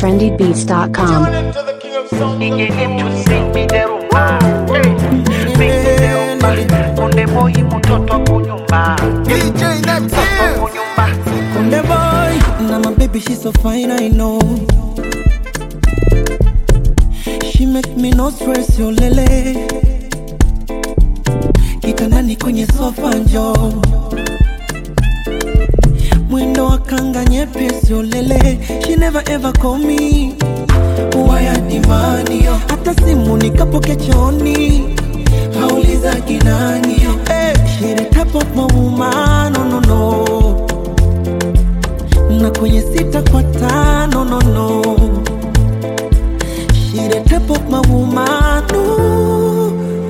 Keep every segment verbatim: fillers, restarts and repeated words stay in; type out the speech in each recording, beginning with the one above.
trendy beats dot com. Konde boy, now my baby she's so fine, I know. She make me no stress, yo lele. Kitandani kwenye sofa njoo. Mwendo wa kanga nyepesi, yo lele. She never ever call me waya dimani, yo. Hata simu nikapoke chooni, hauliza kinani, yo. Hey, she the type of my woman, no no no. Na kwenye sita kwa tano, no no. She the type of my woman, no.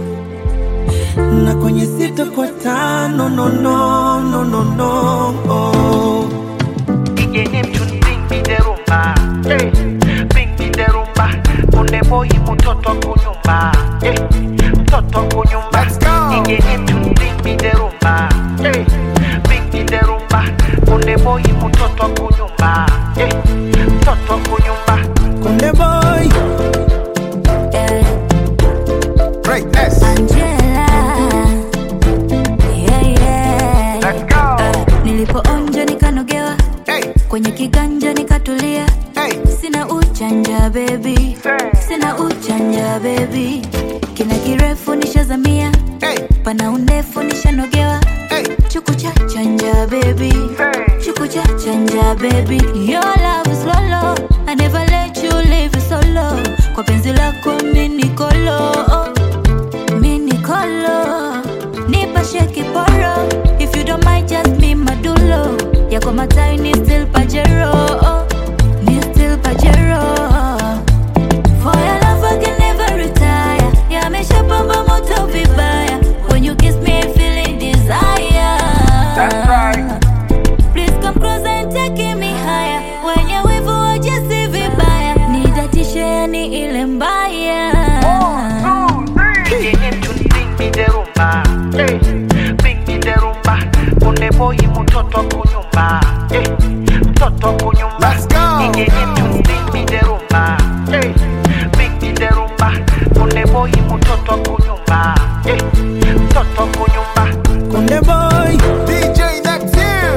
Na kwenye sita kwa tano, no no no no no. Oh. Ije ni mtu bing bing de rumba, hey, bing bing de rumba. Konde boy mtoto kunyumba, hey, mtoto kunyumba. Ije ni mtu bing bing de rumba, hey, bing bing de rumba. Konde boy mtoto kunyumba, hey, mtoto kunyumba. Konde boy, yeah. Greatness. Angela, yeah, yeah. Let's go. Uh, nilipoonja nikanogewa, Hey, kwenye kiganja nikatulia. hey. Sina uchanja baby, sina uchanja baby. Kina kirefu nishazamia, Hey, pana undefu nishanogewa. hey. Chuku cha chanja baby, chuku cha chanja baby. Your love is lolo, I never let you live solo. Kwa penzi lako mini kolo, mini kolo. Nipa sheki poro, if you don't mind just be madulo. Yako matai ni still pajero, ni still pajero. For your love I can never retire. Yamesha pamba moto vibaya. When you kiss me I feel in desire. That's right. Please come closer and take me higher. When you wave for just vibaya. Nidatishe ni ile mbaya. Ije ni mtu bing bing de rumba, hey, bing bing de rumba. Konde boy mtoto kunyumba, hey, mtoto kunyumba. Let's go. Ije ni mtu bing bing de rumba, hey, bing bing de rumba. Konde boy mtoto kunyumba, hey, mtoto kunyumba. Konde boy. D J next year.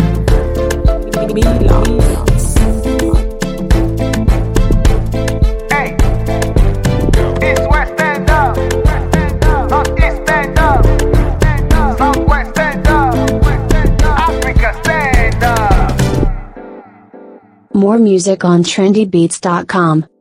Hey, East West stand up, Northeast stand up, Southwest stand up, Africa stand up. More music on trendy beats dot com.